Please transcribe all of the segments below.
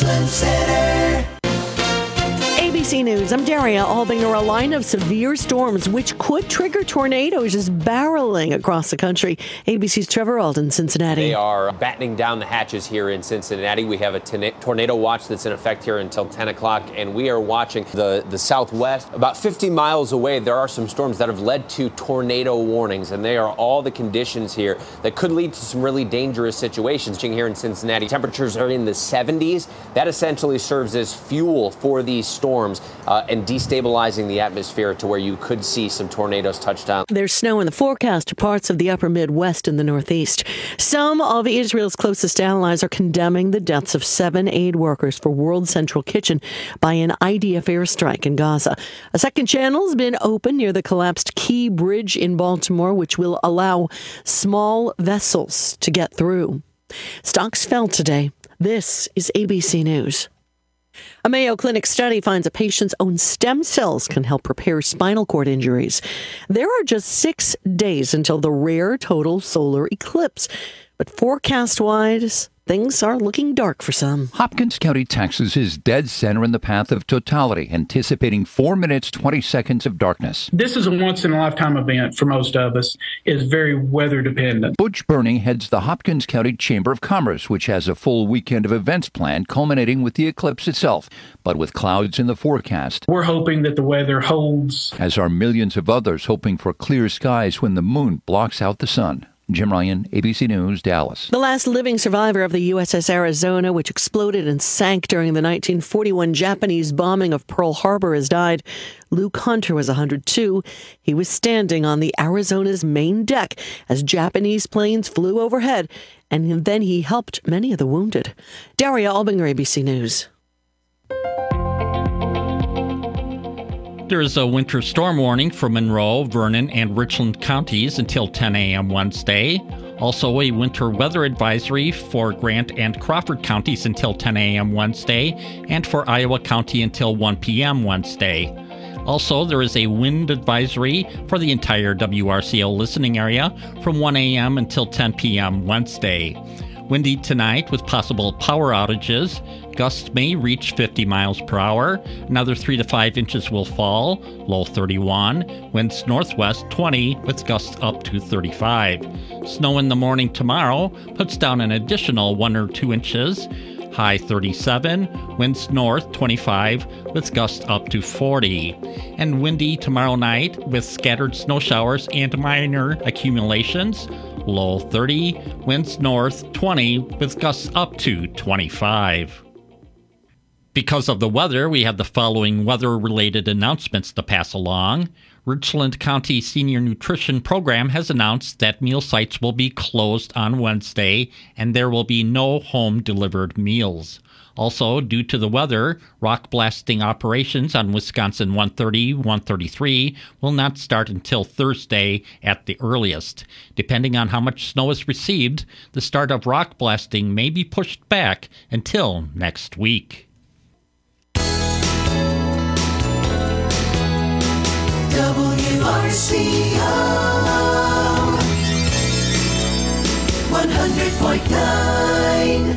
Richland Center. ABC News, I'm Daria Albinger. A line of severe storms which could trigger tornadoes is barreling across the country. ABC's Trevor Alden, Cincinnati. They are battening down the hatches here in Cincinnati. We have a tornado watch that's in effect here until 10 o'clock, and we are watching the southwest. About 50 miles away, there are some storms that have led to tornado warnings, and they are all the conditions here that could lead to some really dangerous situations. Here in Cincinnati, temperatures are in the 70s. That essentially serves as fuel for these storms and destabilizing the atmosphere to where you could see some tornadoes touch down. There's snow in the forecast to parts of the upper Midwest and the Northeast. Some of Israel's closest allies are condemning the deaths of 7 aid workers for World Central Kitchen by an IDF airstrike in Gaza. A second channel has been opened near the collapsed Key Bridge in Baltimore, which will allow small vessels to get through. Stocks fell today. This is ABC News. A Mayo Clinic study finds a patient's own stem cells can help repair spinal cord injuries. There are just 6 days until the rare total solar eclipse, but forecast-wise, things are looking dark for some. Hopkins County, Texas is dead center in the path of totality, anticipating 4 minutes, 20 seconds of darkness. This is a once-in-a-lifetime event for most of us. It's very weather-dependent. Butch Burney heads the Hopkins County Chamber of Commerce, which has a full weekend of events planned, culminating with the eclipse itself, but with clouds in the forecast. We're hoping that the weather holds. As are millions of others hoping for clear skies when the moon blocks out the sun. Jim Ryan, ABC News, Dallas. The last living survivor of the USS Arizona, which exploded and sank during the 1941 Japanese bombing of Pearl Harbor, has died. Luke Hunter was 102. He was standing on the Arizona's main deck as Japanese planes flew overhead, and then he helped many of the wounded. Daria Albinger, ABC News. There is a winter storm warning for Monroe, Vernon, and Richland counties until 10 a.m. Wednesday. Also, a winter weather advisory for Grant and Crawford counties until 10 a.m. Wednesday, and for Iowa County until 1 p.m. Wednesday. Also, there is a wind advisory for the entire WRCO listening area from 1 a.m. until 10 p.m. Wednesday. Windy tonight with possible power outages. Gusts may reach 50 miles per hour. Another 3 to 5 inches will fall. Low 31. Winds northwest 20 with gusts up to 35. Snow in the morning tomorrow puts down an additional 1 or 2 inches. High 37. Winds north 25 with gusts up to 40. And windy tomorrow night with scattered snow showers and minor accumulations. Low 30, winds north 20 with gusts up to 25. Because of the weather, we have the following weather-related announcements to pass along. Richland County Senior Nutrition Program has announced that meal sites will be closed on Wednesday, and there will be no home-delivered meals. Also, due to the weather, rock blasting operations on Wisconsin 130, 133 will not start until Thursday at the earliest. Depending on how much snow is received, the start of rock blasting may be pushed back until next week. WRCO 100.9.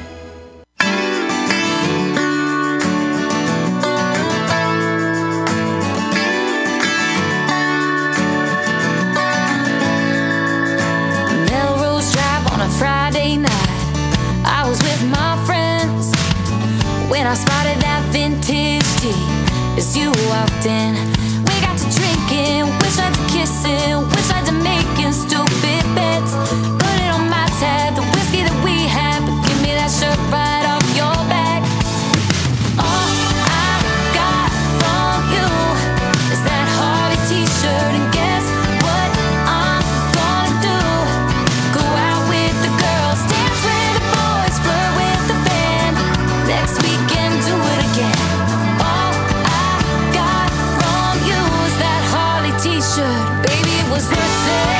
Friday night, I was with my friends when I spotted that vintage tea as you walked in. We got to drinking, we tried to kissing, we tried to making stupid bets. Put it on my tab, the whiskey that we had, but give me that shirt right off your back. All I got from you is that Harley t-shirt, and guess what I'm gonna do? Go out with the girls, dance with the boys, flirt with the band. Next weekend, do it again. All I got from you is that Harley t-shirt. Baby, it was worth it.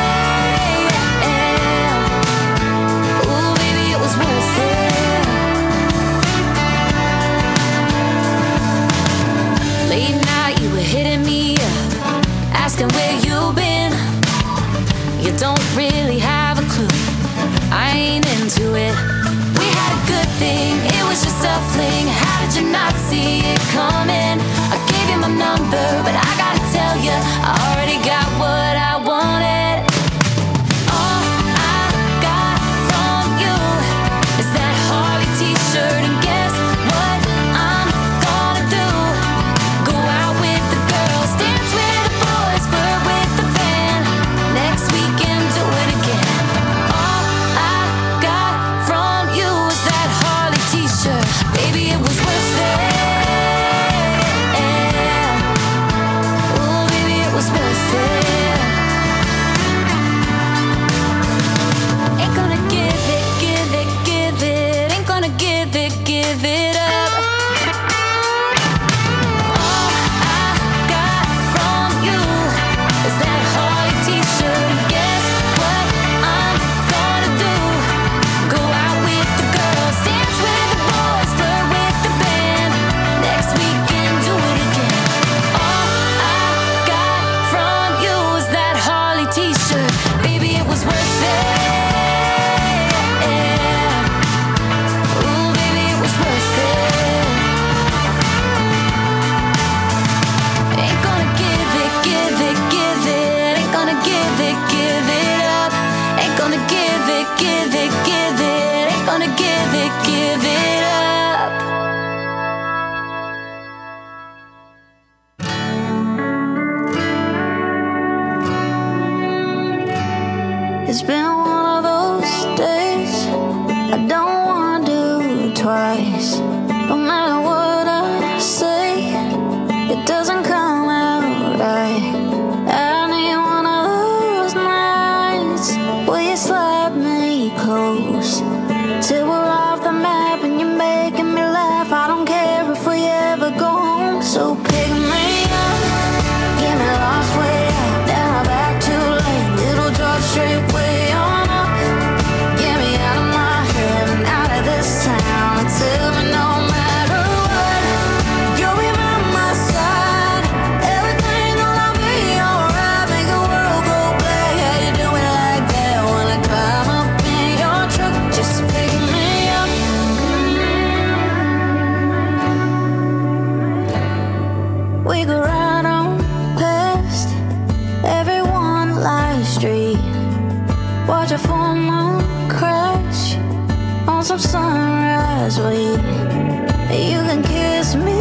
Ooh, baby, it was worth it. Late night, you were hitting me up, asking where you've been. You don't really have a clue, I ain't into it. We had a good nothing, it was just a fling. How did you not see it coming? I gave you my number, but I gotta tell you, I already got what I wanted. All I got from you is that Harley t-shirt, and guess what I'm gonna do? Go out with the girls, dance with the boys, flirt with the band. Next weekend, do it again. All I got from you is that Harley t-shirt. Baby, it was worth it. Oh, baby, it was worth it. Ain't gonna give it, give it, give it. Ain't gonna give it up. All I got from you is that Harley t-shirt, and guess what I'm gonna do? Go out with the girls, dance with the boys, flirt with the band. Next weekend, do it again. All I got from you is that Harley t-shirt. Baby, it was worth it. Ooh, baby, it was worth it. Ain't gonna give it, give it, give it. Ain't gonna give it up. Ain't gonna give it, give it, give it. Ain't gonna give it up. It's been one of those days I don't wanna do twice. No matter what I say, it doesn't come out right. I need one of those nights where you slap me close till we're off the map and you're making me laugh. I don't care if we ever go home. So pick me up, get me lost way out, then I'm back too late. Little George straight way on up. Get me out of my head and out of this town. And tell me no matter what, you'll be by my side. Everything gonna be alright. Make the world go black. How you do it like that? Wanna climb up in your truck? Just pick me up. We could ride on past every one live street. Watch a full moon crash on some sunrise weed. You can kiss me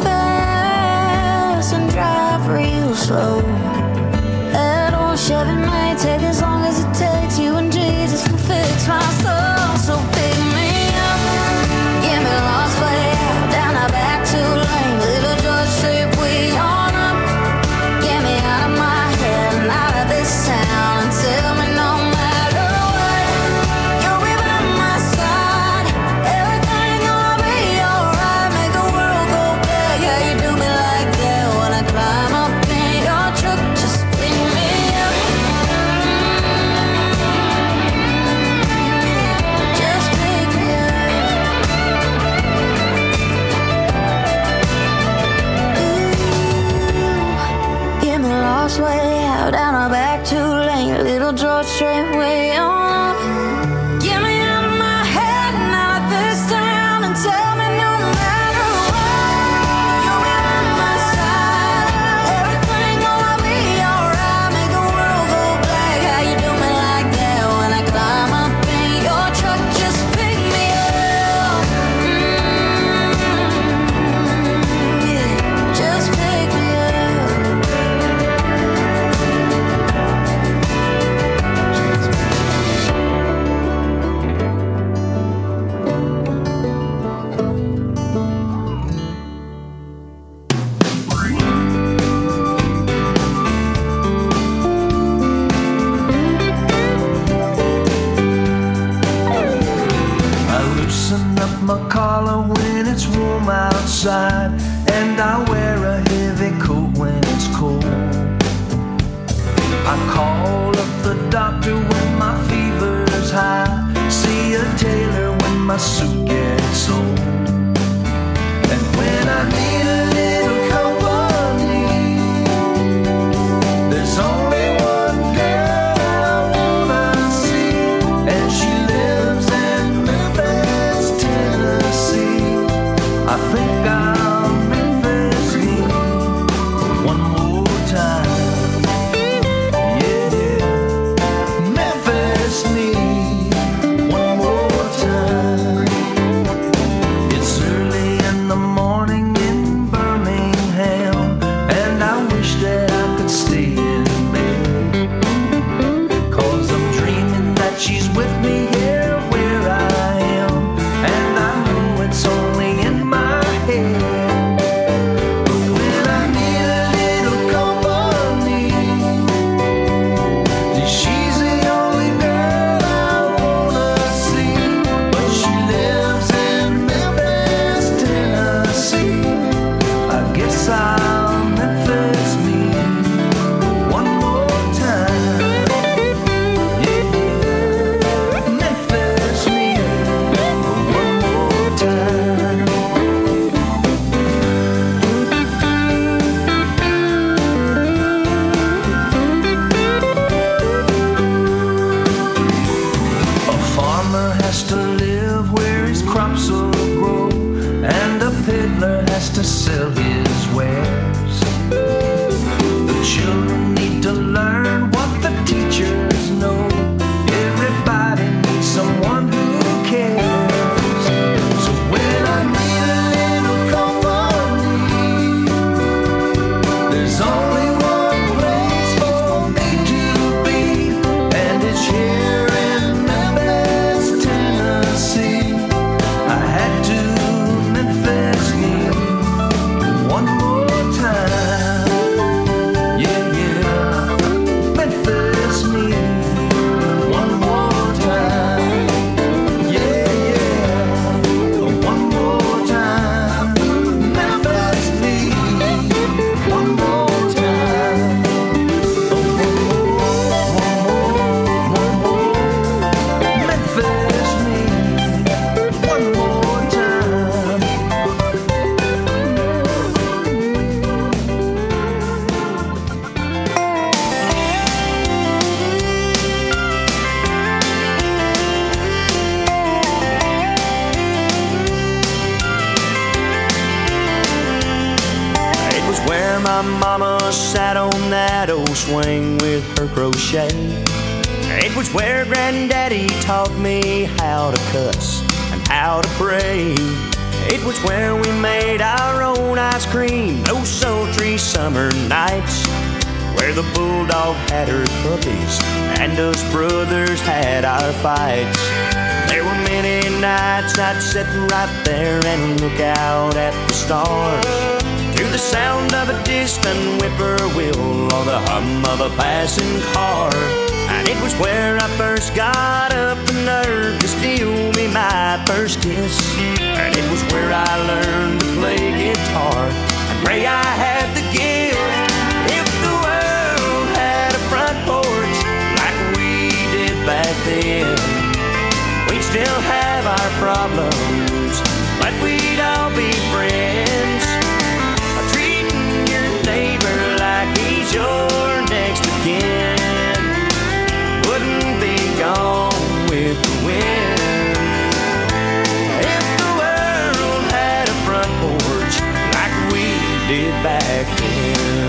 fast and drive real slow. That old Chevy may take as long as it takes. You and Jesus can fix my soul. So pick me up, get me lost way out, down the back too lane. Little George Street, we on up. Get me out of my head and out of this town. And tell me no matter what, you'll be by my side. Everything gonna be alright. Make the world go black. How you do me like that? Wanna climb up in your truck? Just pick me up. Just pick me up. Ooh, get me lost way out, down a back two lane. Little George straight way on up. Get me out of my head and out of this town. And tell me no matter what, you'll be by my side. Everything gonna be alright. Make the world go black. How you do me like that? When I climb up in your truck, just pick me up. Yeah, just pick me up. I loosen up my collar when it's warm outside, and I wear a heavy coat when it's cold. I call up the doctor when my fever's high, see a tailor when my suit gets old. And when I need a little company, there's only one girl I wanna see, and she lives in Memphis, Tennessee. has to sell his wares. The children need to learn what the teachers know. Everybody needs someone who cares. So when I need a little company, there's only one place for me to be, and it's here in Memphis, Tennessee. I had to Memphis me one more time. Yeah, yeah. Memphis me one more time. Yeah, yeah. One more time. Memphis me one more time. One more. Memphis me one more time. It was where my mama sat on that old swing with her crochet. It was where granddaddy taught me how to cuss and how to pray. It was where we made our own ice cream those sultry summer nights, where the bulldog had her puppies and us brothers had our fights. There were many nights I'd sit right there and look out at the stars, to the sound of a distant whippoorwill or the hum of a passing car. And it was where I first got up the nerve to steal me my first kiss. And it was where I learned to play guitar and pray I had the gift. If the world had a front porch like we did back then, we'd still have our problems, but we'd all be friends. Treating your neighbor like he's your next of kin wouldn't be gone with the wind. If the world had a front porch like we did back then.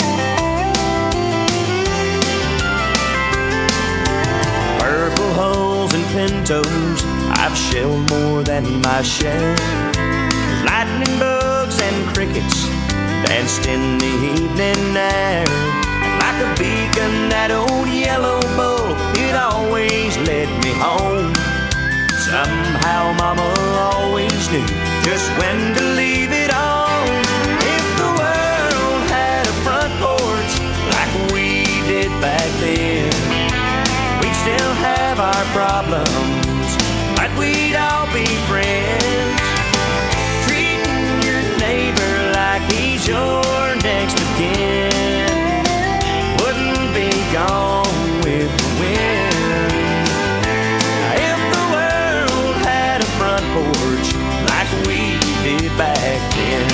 Purple hulls and pintos, I've shelled more than my share. Lightning bugs and crickets danced in the evening air. And like a beacon, that old yellow bull, it always led me home. Somehow mama always knew just when to leave it on. If the world had a front porch like we did back then, we'd still have our problems, but we'd all be friends. Treating your neighbor like he's your next of kin wouldn't be gone with the wind. If the world had a front porch like we did back then,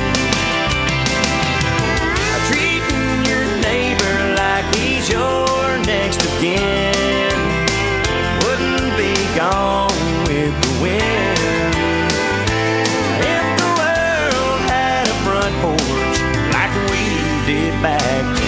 treating your neighbor like he's your next of kin wouldn't be gone with the wind. If the world had a front porch like we did back then.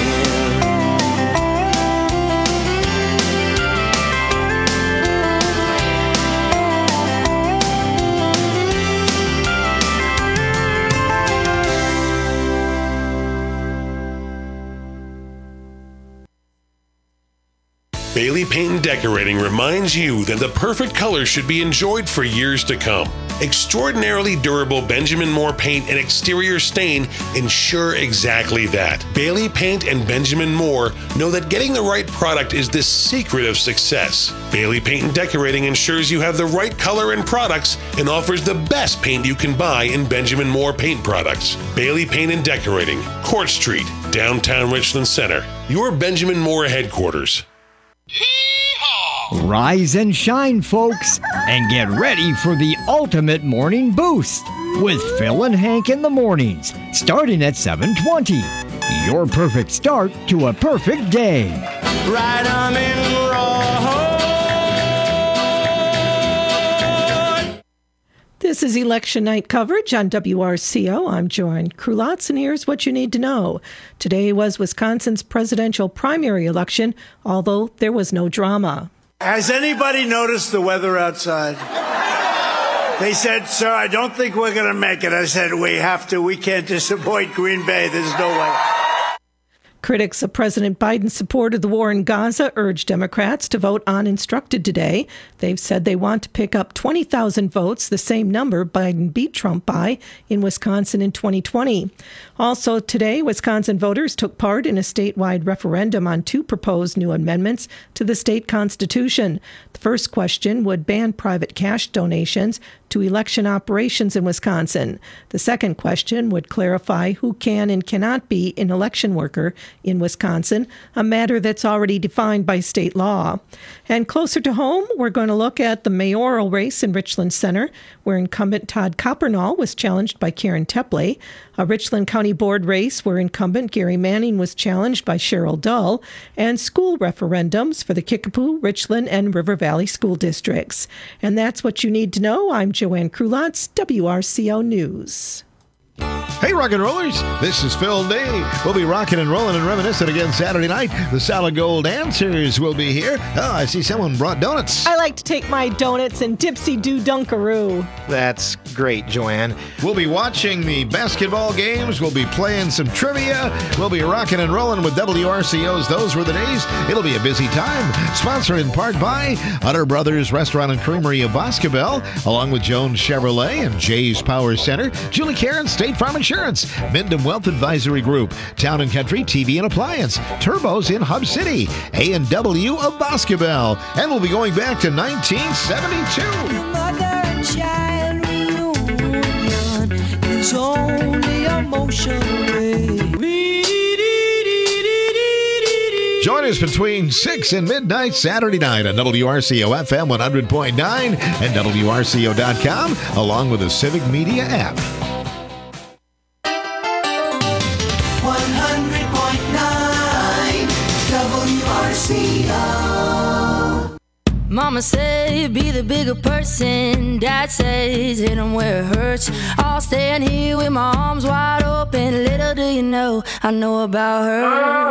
Bailey Paint and Decorating reminds you that the perfect color should be enjoyed for years to come. Extraordinarily durable Benjamin Moore paint and exterior stain ensure exactly that. Bailey Paint and Benjamin Moore know that getting the right product is the secret of success. Bailey Paint and Decorating ensures you have the right color and products and offers the best paint you can buy in Benjamin Moore paint products. Bailey Paint and Decorating, Court Street, downtown Richland Center. Your Benjamin Moore headquarters. Rise and shine, folks, and get ready for the ultimate morning boost with Phil and Hank in the mornings, starting at 7:20. Your perfect start to a perfect day. Right arm in roll. This is election night coverage on WRCO. I'm Joanne Krulotz, and here's what you need to know. Today was Wisconsin's presidential primary election, although there was no drama. Has anybody noticed the weather outside? They said, sir, I don't think we're going to make it. I said, we have to. We can't disappoint Green Bay. There's no way. Critics of President Biden's support of the war in Gaza urge Democrats to vote uninstructed today. They've said they want to pick up 20,000 votes, the same number Biden beat Trump by in Wisconsin in 2020. Also today, Wisconsin voters took part in a statewide referendum on 2 proposed new amendments to the state constitution. The first question would ban private cash donations to election operations in Wisconsin. The second question would clarify who can and cannot be an election worker in Wisconsin, a matter that's already defined by state law. And closer to home, we're going to look at the mayoral race in Richland Center, where incumbent Todd Coppernall was challenged by Karen Tepley, a Richland County Board race where incumbent Gary Manning was challenged by Cheryl Dull, and school referendums for the Kickapoo, Richland, and River Valley school districts. And that's what you need to know. I'm Joanne Krulotz, WRCO News. Hey, rock and rollers, this is Phil Day. We'll be rocking and rolling and reminiscing again Saturday night. The Solid Gold Answers will be here. Oh, I see someone brought donuts. I like to take my donuts and dipsy-do dunkaroo. That's great, Joanne. We'll be watching the basketball games. We'll be playing some trivia. We'll be rocking and rolling with WRCO's Those Were the Days. It'll be a busy time. Sponsored in part by Utter Brothers Restaurant and Creamery of Boscobel, along with Jones Chevrolet and Jay's Power Center, Julie Karen State Farm Insurance, Mendham Wealth Advisory Group, Town & Country TV and Appliance, Turbos in Hub City, A&W of Boscobel, and we'll be going back to 1972. Mother and child reunion is only a motion away. Join us between 6 and midnight Saturday night on WRCO FM 100.9 and WRCO.com, along with the Civic Media app. 100.9 WRCO. Mama said be the bigger person. Dad says hit 'em where it hurts. I'll stand here with my arms wide open. Little do you know I know about her.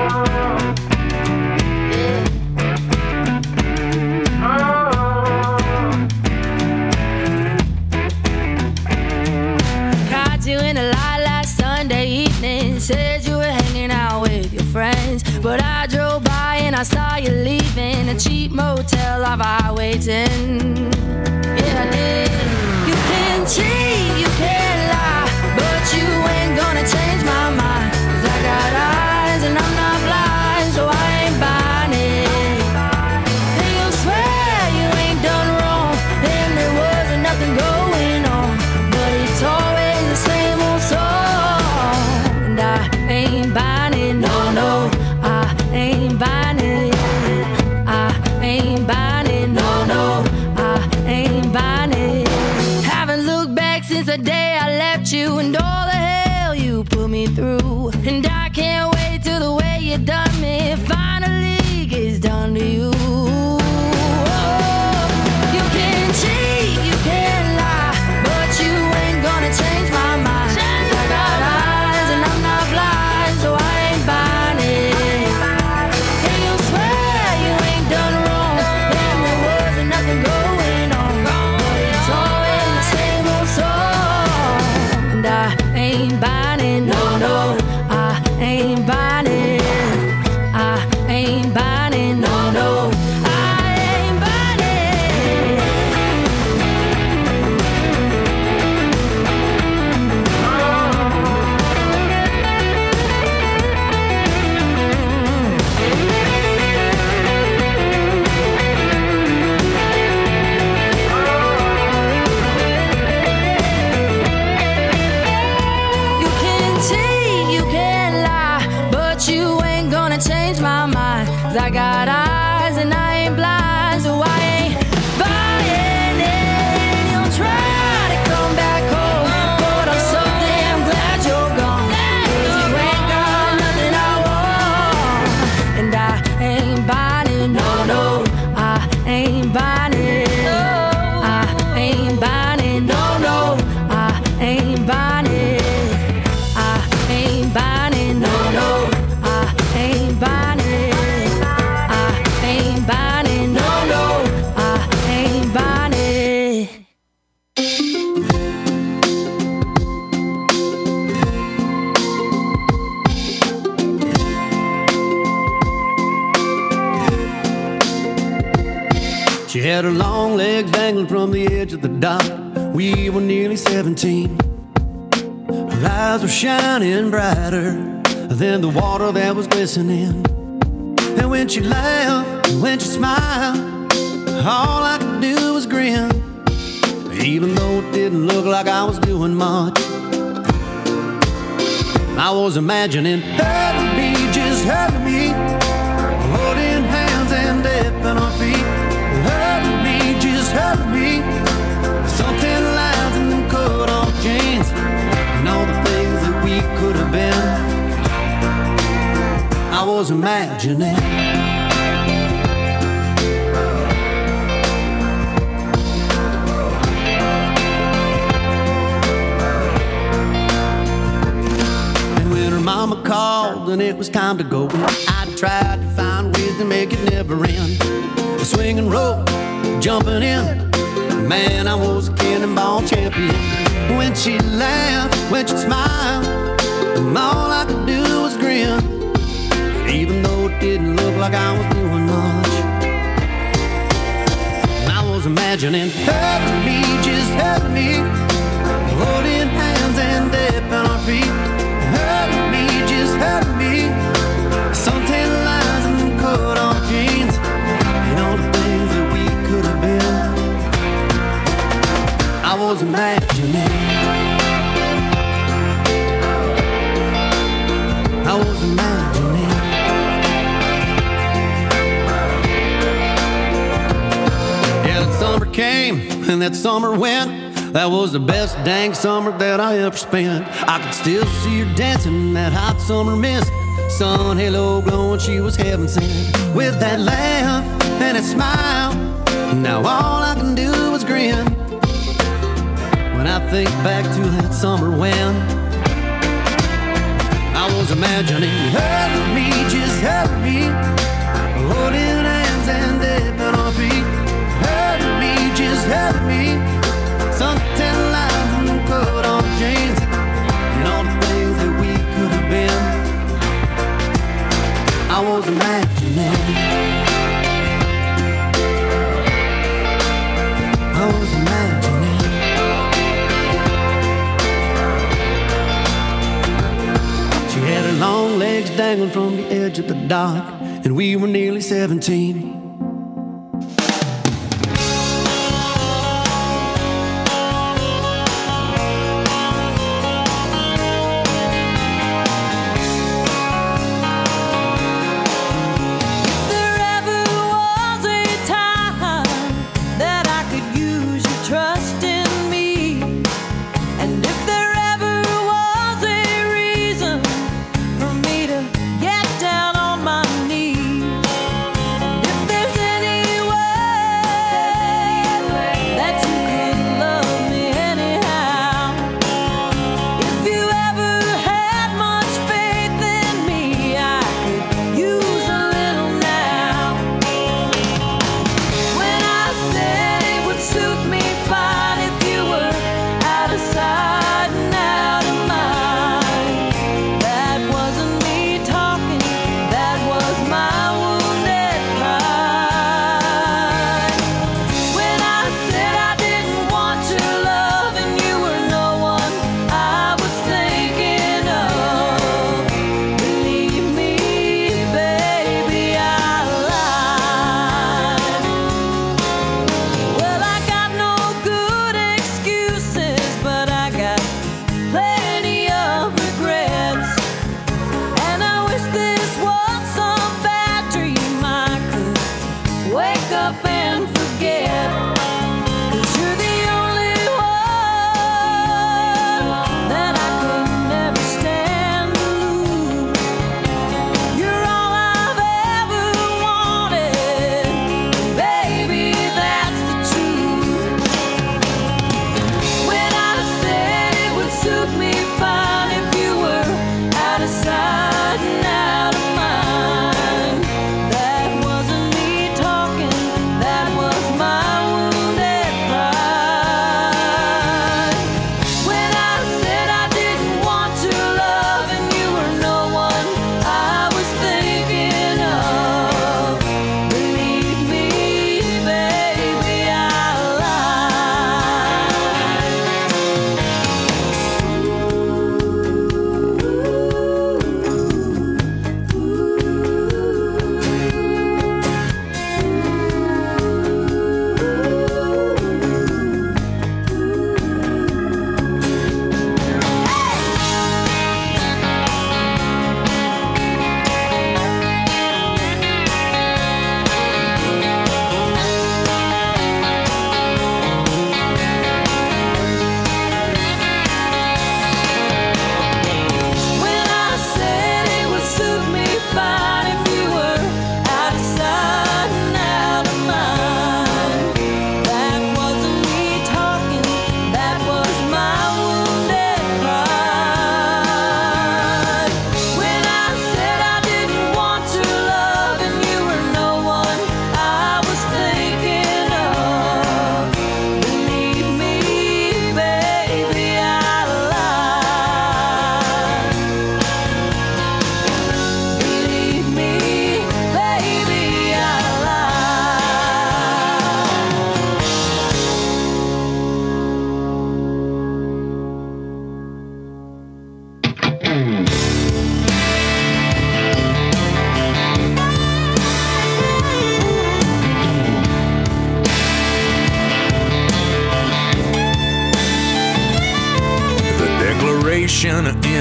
Caught you in a lie last Sunday evening. Said you were hanging out with your friends, but I drove by and I saw you leaving a cheap motel off Highway 10. Yeah, I did. You can cheat, you can lie, but you ain't gonna change my mind. 'Cause I got eyes and I'm not blind, so I ain't buying it. And you'll swear you ain't done wrong, and there wasn't nothing going on, but it's always the same old song. And I ain't buying it, no, no, I ain't buying it. I ain't buying it, no, no, I ain't buying it. Haven't looked back since the day I left you and all the hell you put me through. And I can't wait till the way you done me finally gets done to you. Oh, you can cheat, you can lie, but you ain't gonna change my mind. 'Cause I got eyes and I'm not blind, so I ain't buying it. And you swear you ain't done wrong, and there wasn't nothing going on, but it's always the same old song. And I ain't buying it, no, no, I ain't buying it. I ain't buying it, no, no, I ain't buying it. You can cheat, you can lie, but you ain't gonna change my mind. 'Cause I got eyes and I ain't blind, so I ain't buying it. You'll try to come back home, but I'm so damn glad you're gone. 'Cause you ain't got nothing I want. And I ain't buying it, no, no, I ain't buying it. I ain't buying it, no, had her long legs dangling from the edge of the dock. We were nearly 17. Her eyes were shining brighter than the water that was glistening. And when she laughed, when she smiled, all I could do was grin. Even though it didn't look like I was doing much, I was imagining her and me, just her and me, holding hands and dipping our feet. Her and me, just her and me, something lines and them cut off jeans, and all the things that we could have been. I was imagining. Mama called and it was time to go. I tried to find ways to make it never end. Swinging rope, jumping in. Man, I was a cannonball champion. When she laughed, when she smiled, all I could do was grin. Even though it didn't look like I was doing much, I was imagining her and me, just her and me, holding hands and dipping our feet. Her and me, just her and me, something lines and cut off jeans, and all the things that we could have been. I was imagining. I was imagining. Yeah, that summer came and that summer went. That was the best dang summer that I ever spent. I could still see her dancing in that hot summer mist. Sun halo glowing, she was heaven sent. With that laugh and that smile, now all I can do is grin. When I think back to that summer when I was imagining her and me, just her and me, holding hands and dipping our feet. Her and me, just her and me, something lines and cut off jeans, and all the things that we could have been. I was imagining. I was imagining. She had her long legs dangling from the edge of the dock, and we were nearly 17. For me to get down on my knees, and if there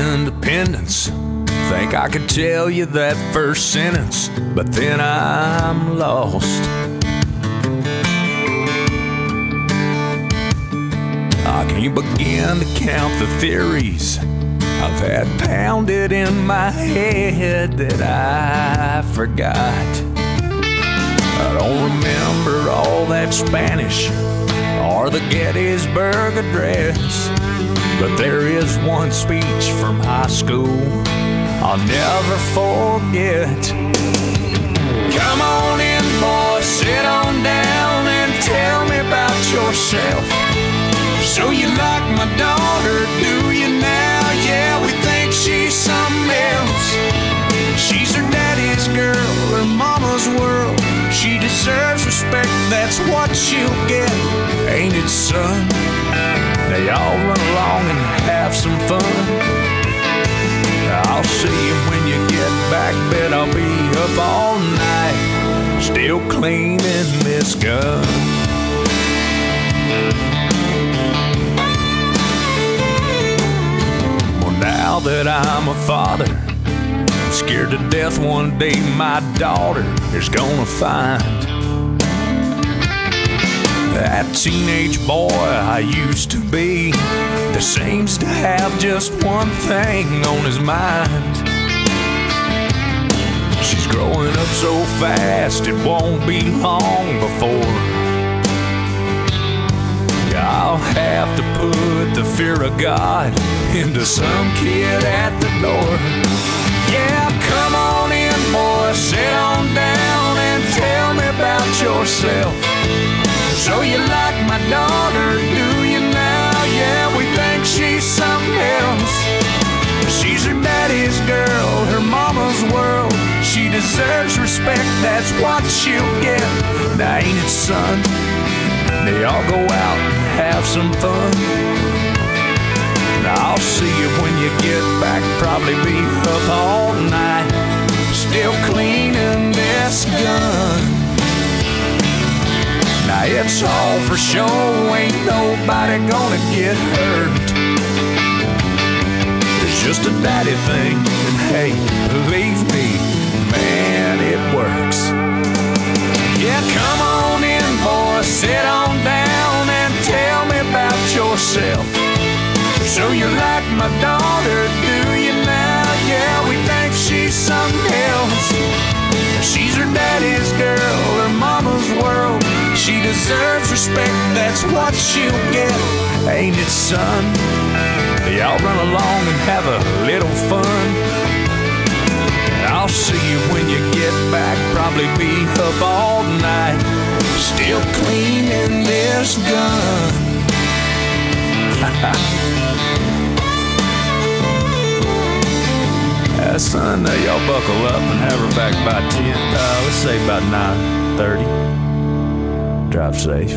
independence. Think I could tell you that first sentence, but then I'm lost. I can't begin to count the theories I've had pounded in my head that I forgot. I don't remember all that Spanish or the Gettysburg Address, but there is one speech from high school I'll never forget. Come on in, boys, sit on down and tell me about yourself. So you like my daughter, do you now? Yeah, we think she's something else. She's her daddy's girl, her mama's world. She deserves respect, that's what she'll get. Ain't it, son? Now y'all run along and have some fun. I'll see you when you get back, bet I'll be up all night, still cleaning this gun. Well, now that I'm a father, I'm scared to death one day my daughter is gonna find that teenage boy I used to be that seems to have just one thing on his mind. She's growing up so fast it won't be long before I'll have to put the fear of God into some kid at the door. Yeah, come on in, boy, sit on down and tell me about yourself. So you like my daughter, do you now? Yeah, we think she's something else. She's her daddy's girl, her mama's world. She deserves respect, that's what she'll get. Now ain't it, son? They all go out and have some fun. Now I'll see you when you get back, probably be up all night, still cleaning this gun. Now it's all for show, ain't nobody gonna get hurt. It's just a daddy thing, and hey, believe me, man, it works. Yeah, come on in, boy, sit on down and tell me about yourself. So you like my daughter, do you now? Yeah, we think she's something else. She's her daddy's girl, her mama's world. She deserves respect, that's what she'll get. Ain't it, son? Y'all run along and have a little fun. I'll see you when you get back, probably be up all night, still cleaning this gun. Son, y'all buckle up and have her back by 10. Let's say about 9:30. Drive safe.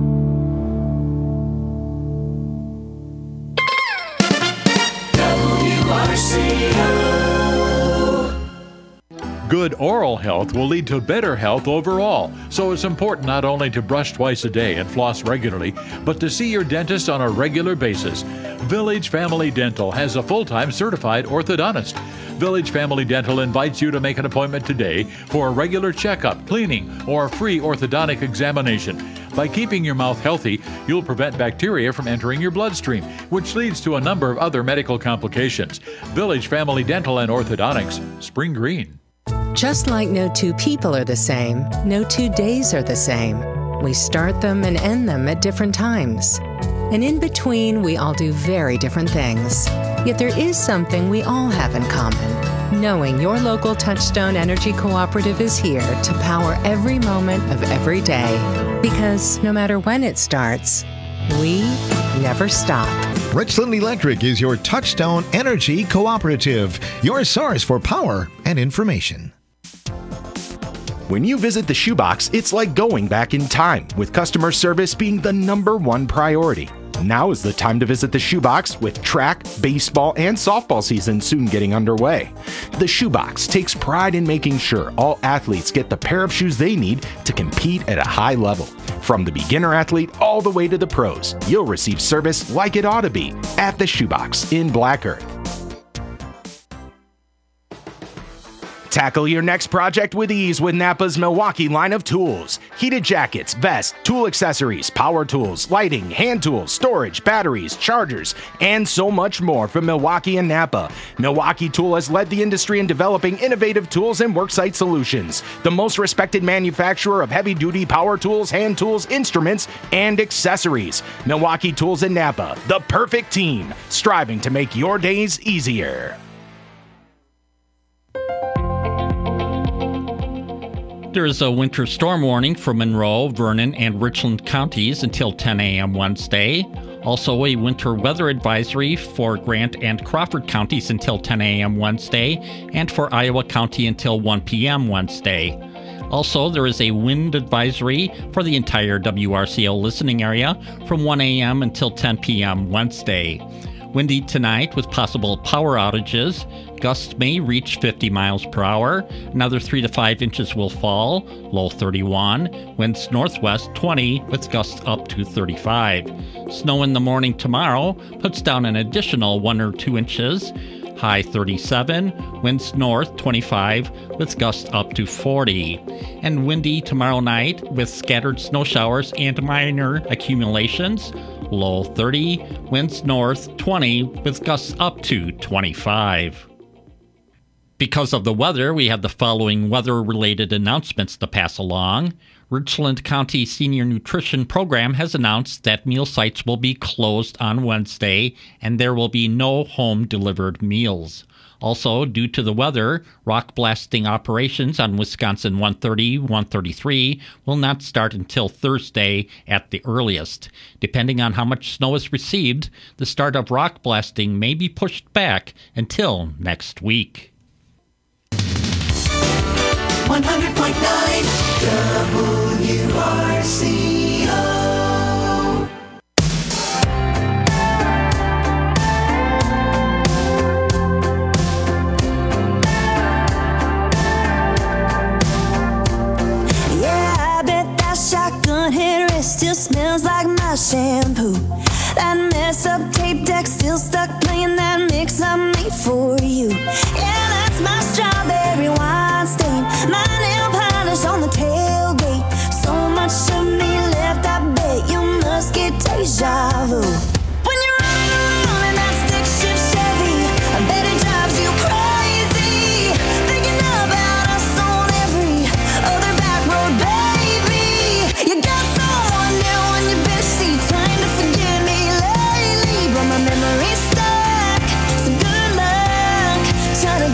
Good oral health will lead to better health overall, so it's important not only to brush twice a day and floss regularly, but to see your dentist on a regular basis. Village Family Dental has a full-time certified orthodontist. Village Family Dental invites you to make an appointment today for a regular checkup, cleaning, or a free orthodontic examination. By keeping your mouth healthy, you'll prevent bacteria from entering your bloodstream, which leads to a number of other medical complications. Village Family Dental and Orthodontics, Spring Green. Just like no two people are the same, no 2 days are the same. We start them and end them at different times. And in between, we all do very different things. Yet there is something we all have in common. Knowing your local Touchstone Energy Cooperative is here to power every moment of every day. Because no matter when it starts, we never stop. Richland Electric is your Touchstone Energy Cooperative, your source for power and information. When you visit the Shoebox, it's like going back in time, with customer service being the #1 priority. Now is the time to visit the Shoebox, with track, baseball, and softball season soon getting underway. The Shoebox takes pride in making sure all athletes get the pair of shoes they need to compete at a high level. From the beginner athlete all the way to the pros, you'll receive service like it ought to be at the Shoebox in Black Earth. Tackle your next project with ease with Napa's Milwaukee line of tools. Heated jackets, vests, tool accessories, power tools, lighting, hand tools, storage, batteries, chargers, and so much more from Milwaukee and Napa. Milwaukee Tool has led the industry in developing innovative tools and worksite solutions. The most respected manufacturer of heavy-duty power tools, hand tools, instruments, and accessories. Milwaukee Tools and Napa, the perfect team, striving to make your days easier. There is a winter storm warning for Monroe, Vernon, and Richland counties until 10 a.m. Wednesday. Also, a winter weather advisory for Grant and Crawford counties until 10 a.m. Wednesday, and for Iowa County until 1 p.m. Wednesday. Also, there is a wind advisory for the entire WRCO listening area from 1 a.m. until 10 p.m. Wednesday. Windy tonight with possible power outages. Gusts may reach 50 miles per hour. Another 3 to 5 inches will fall. Low 31. Winds northwest 20 with gusts up to 35. Snow in the morning tomorrow puts down an additional 1 or 2 inches. High 37. Winds north 25 with gusts up to 40. And windy tomorrow night with scattered snow showers and minor accumulations. Low 30, winds north 20 with gusts up to 25. Because of the weather, we have the following weather-related announcements to pass along. Richland County Senior Nutrition Program has announced that meal sites will be closed on Wednesday and there will be no home-delivered meals. Also, due to the weather, rock blasting operations on Wisconsin 130, 133 will not start until Thursday at the earliest. Depending on how much snow is received, the start of rock blasting may be pushed back until next week. 100.9 WRCO. Shotgun headrest still smells like my shampoo. That messed up tape deck still stuck playing that mix I made for you. Yeah, that's my strawberry wine stain, my nail polish on the tailgate. So much of me left, I bet you must get deja vu. When you're running around in that stick shift Chevy, I bet it drives you crazy, thinking about us on every other back road, baby. You got someone new on your bedseat trying to forget me lately, but my memory's stuck, so good luck trying to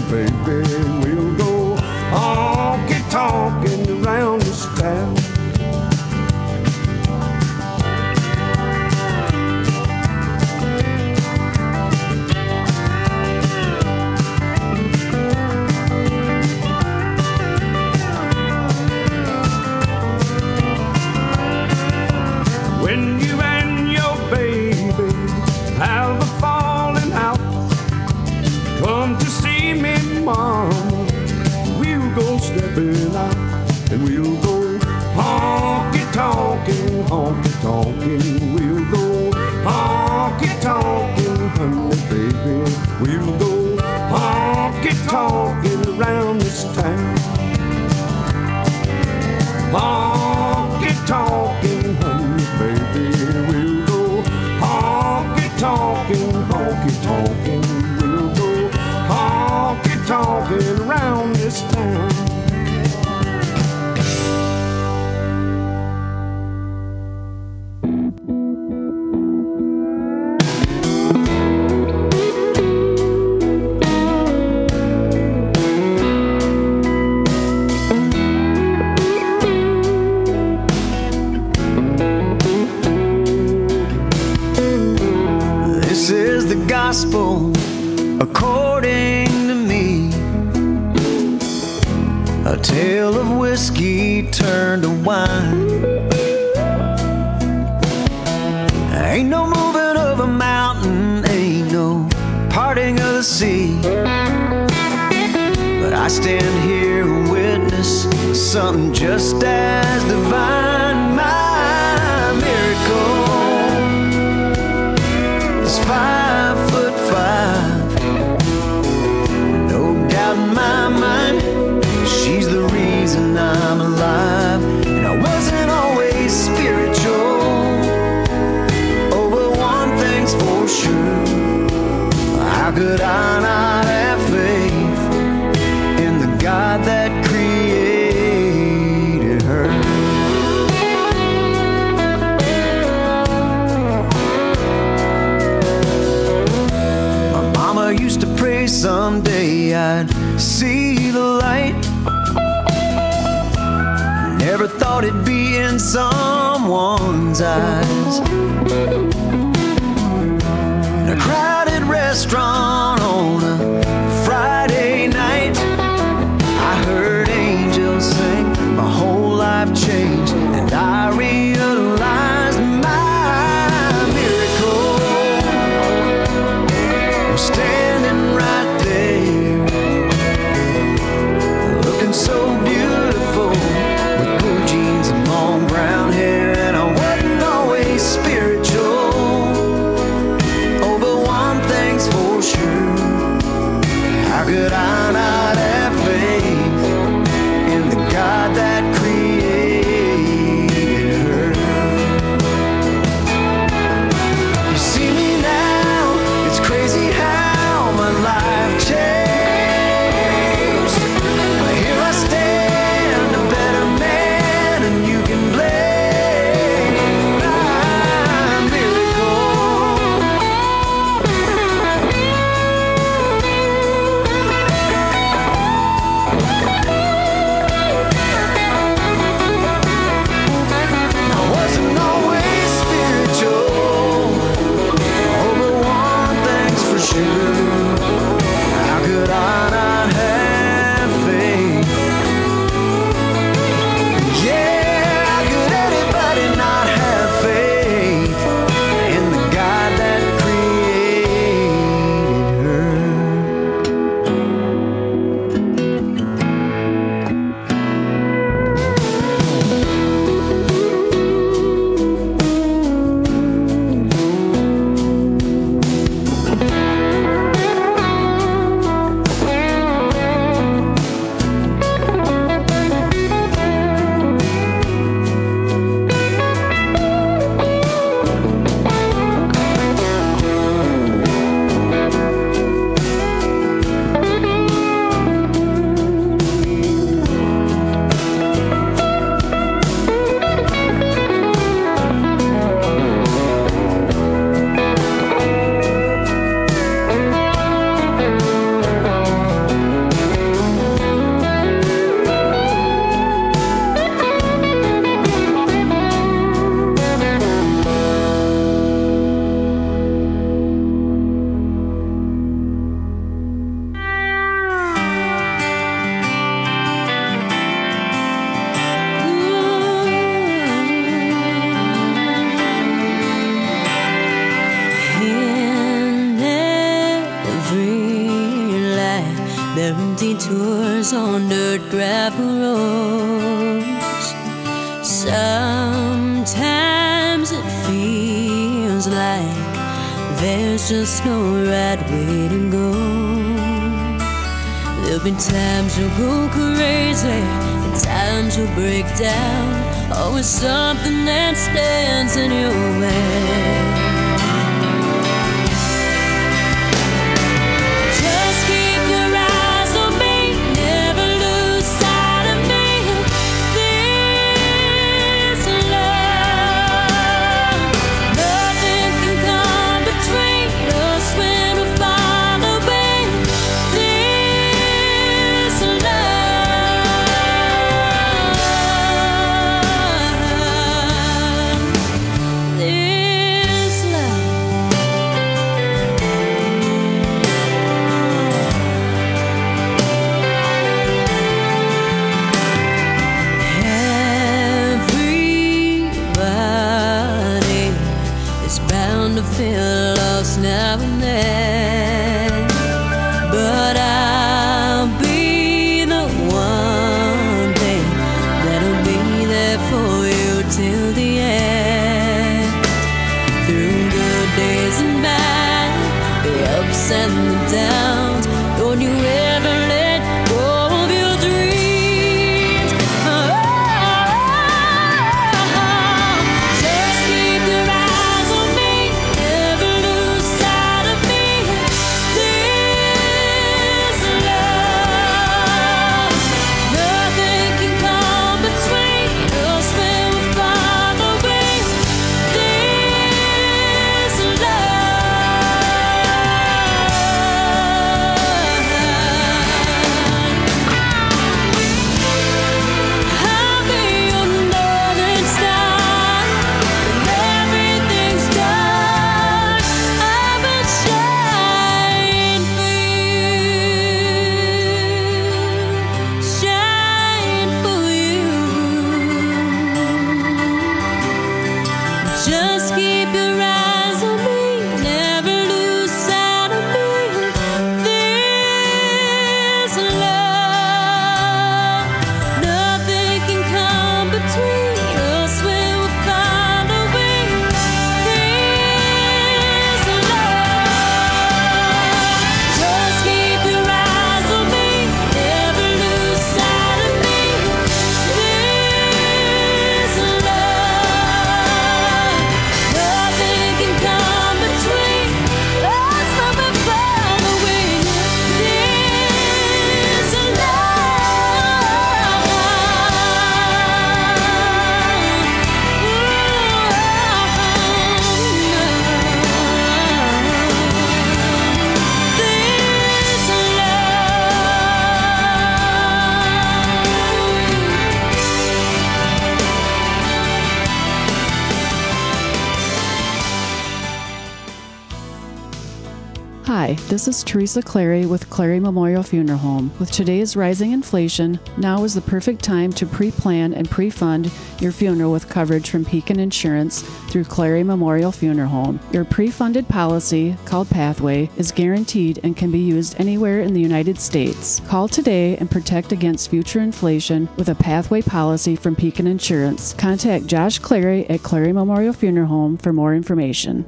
baby. We'll go honky-tonkin' around this town. When you and your baby have a falling out, come to see me, mama. We'll go stepping out and we'll go honky-tonkin', honky-tonkin'. We'll go honky-tonkin', honey, baby. We'll go honky-tonkin' around this town. Honky-tonkin', honey, baby. We'll go honky-tonkin', honky-tonkin'. We'll go honky-tonkin' around this town. This is the gospel according to me, a tale of whiskey turned to wine. Ain't no moving of a mountain, ain't no parting of the sea, but I stand here a witness of something just as divine. My miracle is 5'5", no doubt in my mind, she's the reason I'm alive. And I wasn't always spiritual, oh, but one thing's for sure, how could I not have faith in the God that created her? Used to pray someday I'd see the light. Never thought it'd be in someone's eyes. In a crowded restaurant on a Friday night, I heard angels sing, my whole life changed, and I realized my miracle was standing right there, looking so beautiful with blue jeans and long brown hair. And I wasn't always spiritual, oh, but one thing's for sure, tours on dirt gravel roads. Sometimes it feels like there's just no right way to go. There'll be times you'll go crazy and times you'll break down. Always something that stands in your way. Feel lost now and then, but I'll be the one thing that'll be there for you till the end. Through good days and bad, the ups and the downs, don't you ever let go of your dreams. Just keep your eyes on me. Just keep your eyes on me, never lose sight of me. This love, nothing can come between us when we find a way. This love, just keep your eyes on me, never lose sight of me. This love, nothing can come between us when we find a way. This Hi, this is Teresa Clary with Clary Memorial Funeral Home. With today's rising inflation, now is the perfect time to pre-plan and pre-fund your funeral with coverage from Pekin Insurance through Clary Memorial Funeral Home. Your pre-funded policy, called Pathway, is guaranteed and can be used anywhere in the United States. Call today and protect against future inflation with a Pathway policy from Pekin Insurance. Contact Josh Clary at Clary Memorial Funeral Home for more information.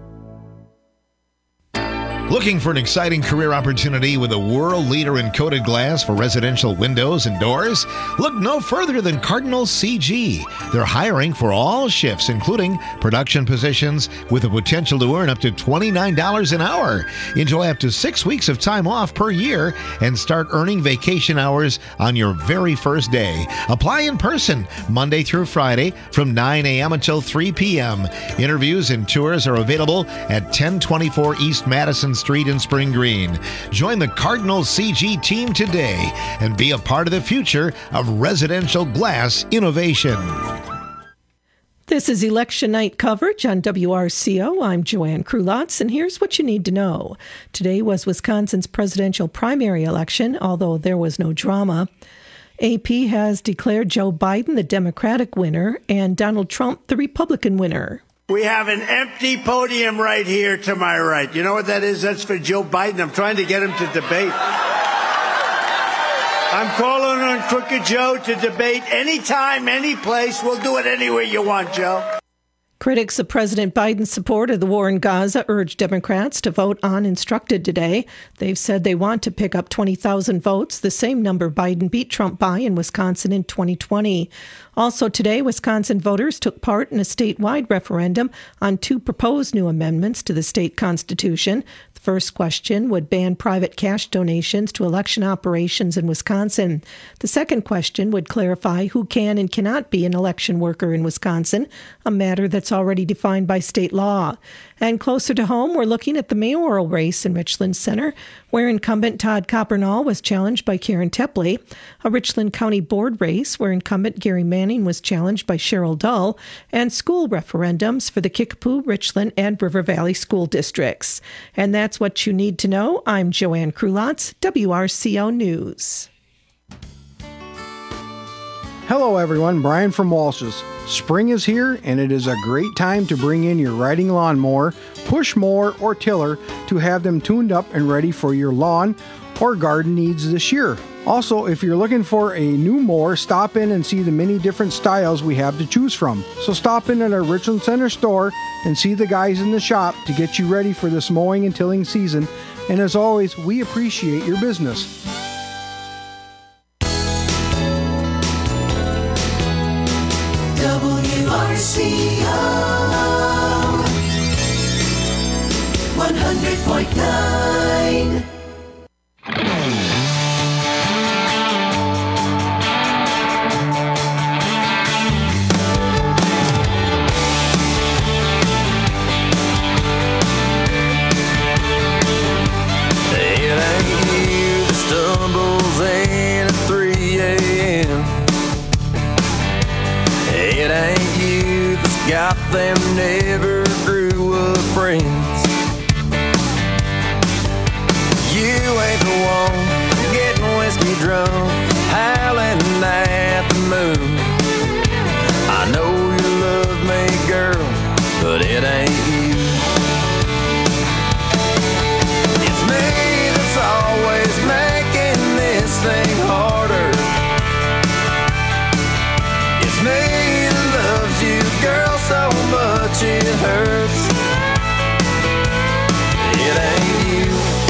Looking for an exciting career opportunity with a world leader in coated glass for residential windows and doors? Look no further than Cardinal CG. They're hiring for all shifts, including production positions, with the potential to earn up to $29 an hour. Enjoy up to 6 weeks of time off per year and start earning vacation hours on your very first day. Apply in person Monday through Friday from 9 a.m. until 3 p.m. Interviews and tours are available at 1024 East Madison Street in Spring Green. Join the Cardinal CG team today and be a part of the future of residential glass innovation. This is election night coverage on WRCO. I'm Joanne Krulotz, and here's what you need to know. Today was Wisconsin's presidential primary election, although there was no drama. AP has declared Joe Biden the Democratic winner and Donald Trump the Republican winner. We have an empty podium right here to my right. You know what that is? That's for Joe Biden. I'm trying to get him to debate. I'm calling on Crooked Joe to debate anytime, any place. We'll do it anywhere you want, Joe. Critics of President Biden's support of the war in Gaza urged Democrats to vote uninstructed today. They've said they want to pick up 20,000 votes, the same number Biden beat Trump by in Wisconsin in 2020. Also today, Wisconsin voters took part in a statewide referendum on 2 proposed new amendments to the state constitution. The first question would ban private cash donations to election operations in Wisconsin. The second question would clarify who can and cannot be an election worker in Wisconsin, a matter that's already defined by state law. And closer to home, we're looking at the mayoral race in Richland Center, where incumbent Todd Coppernall was challenged by Karen Tepley, a Richland County Board race where incumbent Gary Manning was challenged by Cheryl Dull, and school referendums for the Kickapoo, Richland, and River Valley school districts. And that's what you need to know. I'm Joanne Krulotz, WRCO News. Hello everyone, Brian from Walsh's. Spring is here and it is a great time to bring in your riding lawnmower, push mower, or tiller to have them tuned up and ready for your lawn or garden needs this year. Also, if you're looking for a new mower, stop in and see the many different styles we have to choose from. So stop in at our Richland Center store and see the guys in the shop to get you ready for this mowing and tilling season. And as always, we appreciate your business. WRCO 100.9. Stumbles in at 3 a.m. It ain't you that's got them never grew up friends. You ain't the one getting whiskey drunk, howling at the moon. I know you love me, girl, but it ain't you. It's me that's always making this thing harder. It's me that loves you, girl, so much it hurts. It ain't you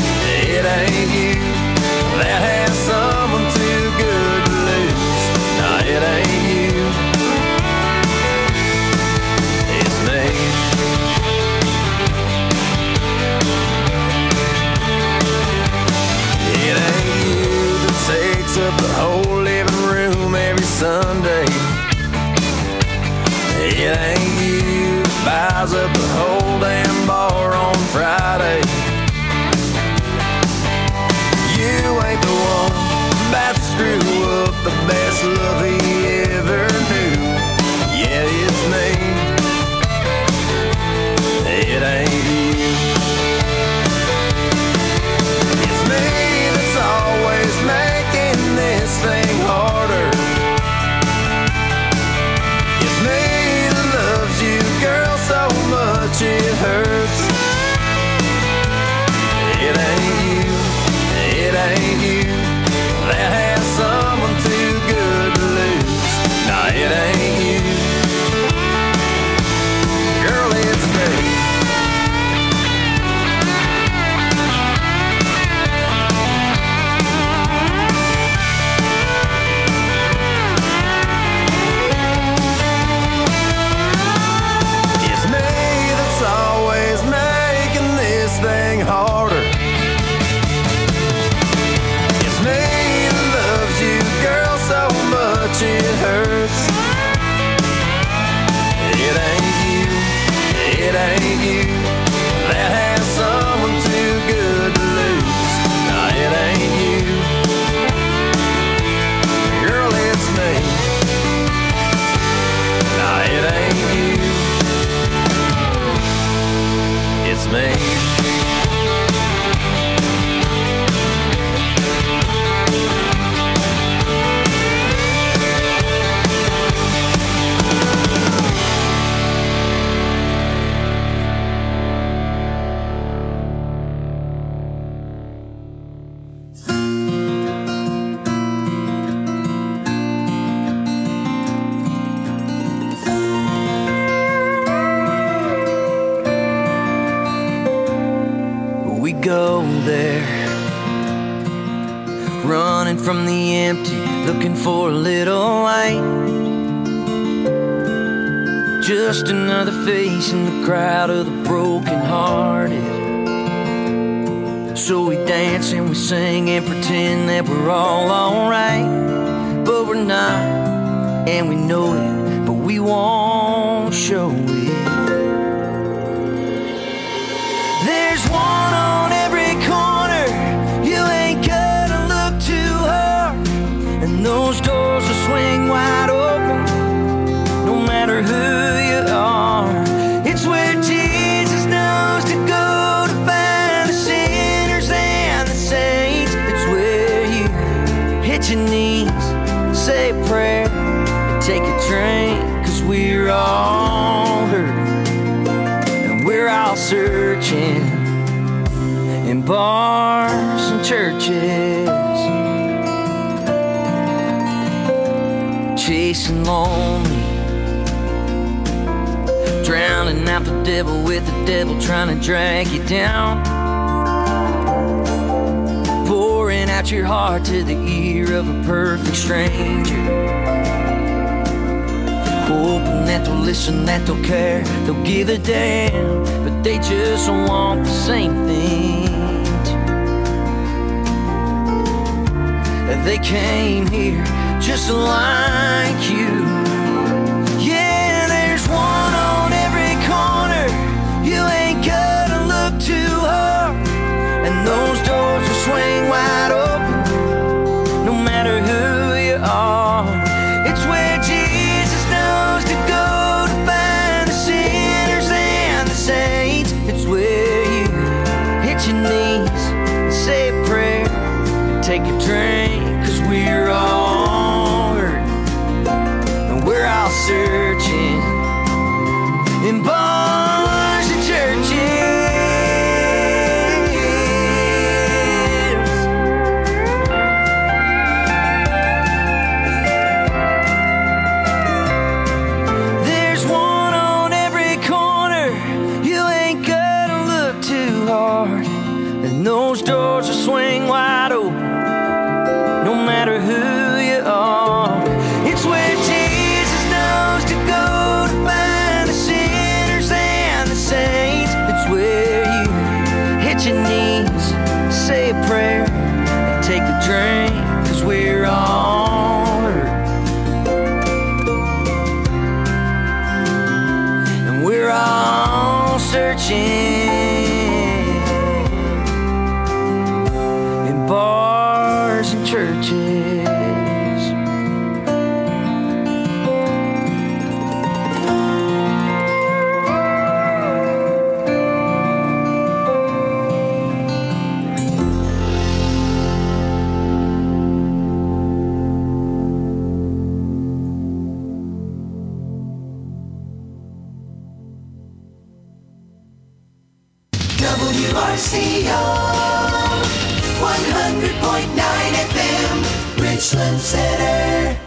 that has someone too good to lose. Nah, it ain't you, it's me. It ain't you that takes up the whole living room every Sunday. It ain't you that buys up the whole damn bar on Friday. You ain't the one about to screw up the best love he ever knew. Yeah, it's me. It ain't you. It's me that's always making this thing harder. It's me that loves you, girl, so much it hurts. It ain't you. It ain't you. there, running from the empty, looking for a little light. Just another face in the crowd of the broken-hearted. So we dance and we sing and pretend that we're all alright, but we're not, and we know it, but we won't show it. There's one on every corner, you ain't gotta look too hard, and those doors will swing wide open, no matter who you are. It's where Jesus knows to go to find the sinners and the saints. It's where you hit your knees, say a prayer, and take a drink, 'cause we're all hurting, and we're all searching in bars and churches, chasing lonely, drowning out the devil with the devil trying to drag you down, pouring out your heart to the ear of a perfect stranger, hoping that they'll listen, that they'll care, they'll give a damn, but they just want the same thing. They came here just like you. Yeah, there's one on every corner, you ain't gotta look too hard, and those doors will swing wide open, no matter who you are. It's where Jesus knows to go to find the sinners and the saints. It's where you hit your knees, say a prayer, take a drink, 'cause we're all hurting, and we're all searching in bars and churches. There's one on every corner, you ain't gotta look too hard, and those doors will swing wide open, no matter who you are. It's where Jesus knows to go to find the sinners and the saints. It's where you hit your knees, say a prayer, and take a drink, 'cause we're all hurting, and we're all searching in bars and churches. WRCO 100.9 FM, Richland Center.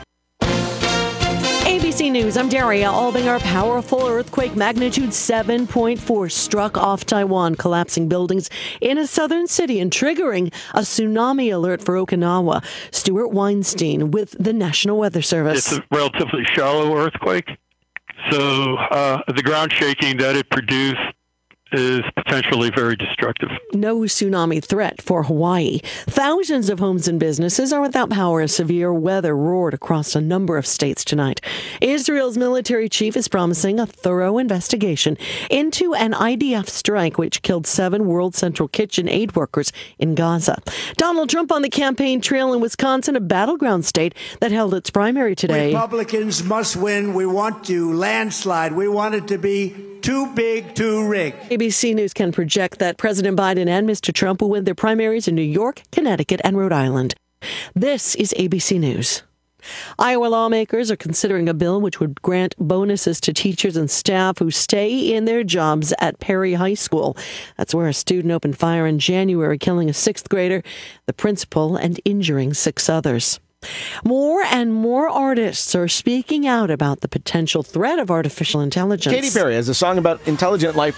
ABC News, I'm Daria Albinger. A powerful earthquake magnitude 7.4 struck off Taiwan, collapsing buildings in a southern city and triggering a tsunami alert for Okinawa. Stuart Weinstein with the National Weather Service. It's a relatively shallow earthquake, so the ground shaking that it produced is potentially very destructive. No tsunami threat for Hawaii. Thousands of homes and businesses are without power as severe weather roared across a number of states tonight. Israel's military chief is promising a thorough investigation into an IDF strike which killed 7 World Central Kitchen aid workers in Gaza. Donald Trump on the campaign trail in Wisconsin, a battleground state that held its primary today. Republicans must win. We want to landslide. We want it to be too big, too rigged. ABC News can project that President Biden and Mr. Trump will win their primaries in New York, Connecticut, and Rhode Island. This is ABC News. Iowa lawmakers are considering a bill which would grant bonuses to teachers and staff who stay in their jobs at Perry High School. That's where a student opened fire in January, killing a 6th grader, the principal, and injuring 6 others. More and more artists are speaking out about the potential threat of artificial intelligence. Katy Perry has a song about intelligent life